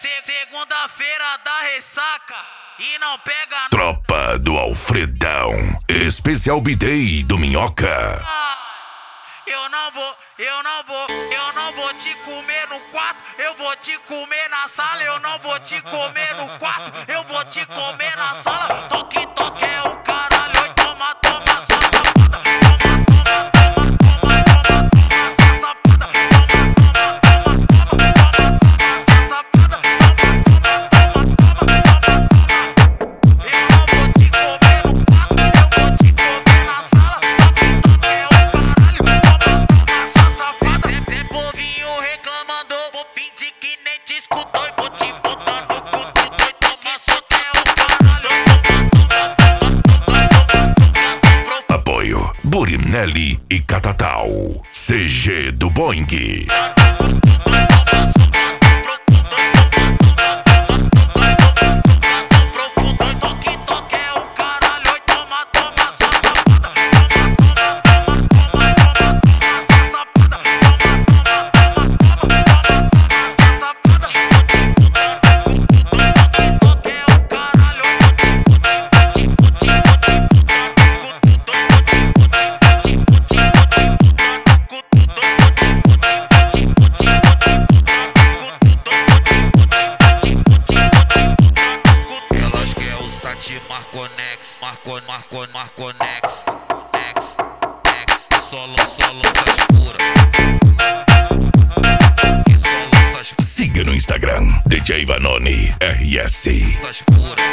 Segunda-feira da ressaca e não pega. Tropa do Alfredão, especial B-Day do Minhoca. Eu não vou te comer no quarto, eu vou te comer na sala. Eu não vou te comer no quarto, eu vou te comer na sala. Toque, toque é o caralho, oi, toma, toma, sua safada. Burinelli e Catatal, CG do Boing. Marconex, só lanças puras. Siga no Instagram, DJ Vanoni RS.